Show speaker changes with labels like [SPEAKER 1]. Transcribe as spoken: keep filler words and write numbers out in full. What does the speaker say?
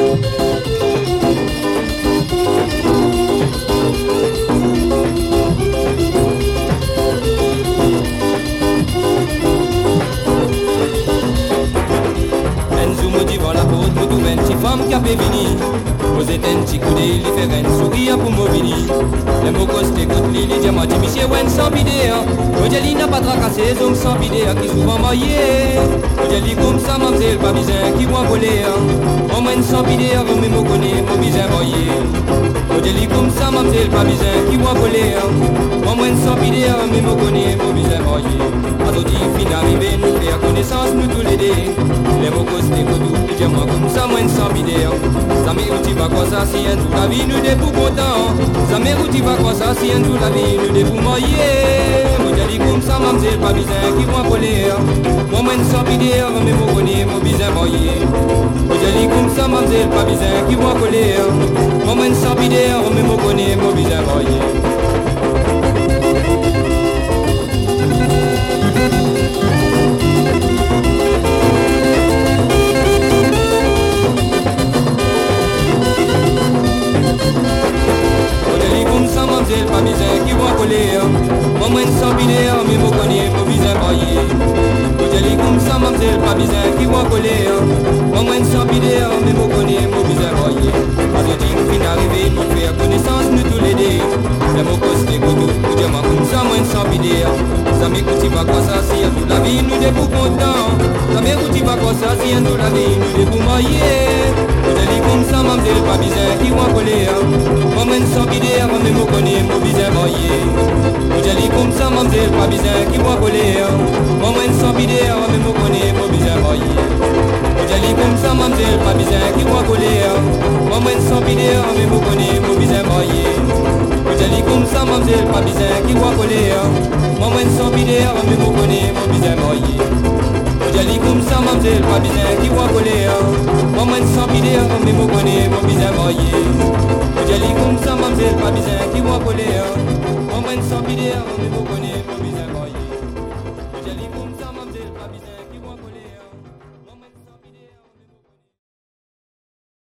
[SPEAKER 1] Femme qui a vini, vous êtes un petit coup de il fait un sourire pour m'obéir. Les mots costés contre les diamants, monsieur Wen sans bidé. Aujourd'hui n'a pas tracassé, donc sans bidé, qui souvent maillé. Aujourd'hui comme ça, mademoiselle, pas bizarre, qui voit voler. Au moins sans bidé, vous me connaissez, mon bizarre maillé. Aujourd'hui comme ça, mademoiselle, pas bizarre, qui voit voler. Au moins sans bidé, vous me connaissez, mon bizarre maillé. Aujourd'hui, fin arrivé, nous faire connaissance, nous tous les deux. Les mots costés contre les diamants, comme ça, moins sans bidé. Ça me dit va quoi ça si un jour la vie nous débou content. Ça me dit va quoi ça si un jour la vie nous débou moyen. Moi j'ai dit comme ça mademoiselle pas bizarre qui vont voler. Moi même sans bidé mais moi connais mon bizarre moyen. Moi j'ai dit comme ça mademoiselle pas bizarre qui vont voler. Moi même sans bidé mais moi connais mon bizarre moyen. Pas bizarre qui va coller. Moi moins sans bidé mais moi connais mon bizarre maillé. J'ai dit comme ça mademoiselle pas bizarre qui va coller. Moi moins sans bidé mais moi connais mon bizarre maillé. Aujourd'hui nous fin arrivé nous faire connaissance nous tous les deux. Les mots costés goudou, nous dire moi comme ça moins sans bidé. Ça m'écoute va quoi ça si un jour la vie nous débou content. Ça m'écoute va quoi ça si un jour la vie nous débou maillé. J'ai dit comme ça mademoiselle pas bizarre qui va coller. Moi moins sans bidé mais moi connais mon bizarre maillé. J'ai dit comme ça mademoiselle pas bizarre qui va coller. Moi moins sans bidé mais moi connais mon bizarre maillé. J'ai dit comme ça mademoiselle pas bizarre qui va coller. Moi moins sans bidé mais moi connais mon bizarre maillé. J'ai dit comme ça mademoiselle pas bizarre qui va coller. Moi moins sans bidé mais moi connais mon bizarre maillé. J'ai dit comme ça mademoiselle pas bizarre qui va coller. Moi moins sans bidé mais moi connais mon bizarre maillé. J'ai dit comme ça mademoiselle pas bizarre qui va coller. Moi moins sans bidé mais moi connais mon bizarre maillé.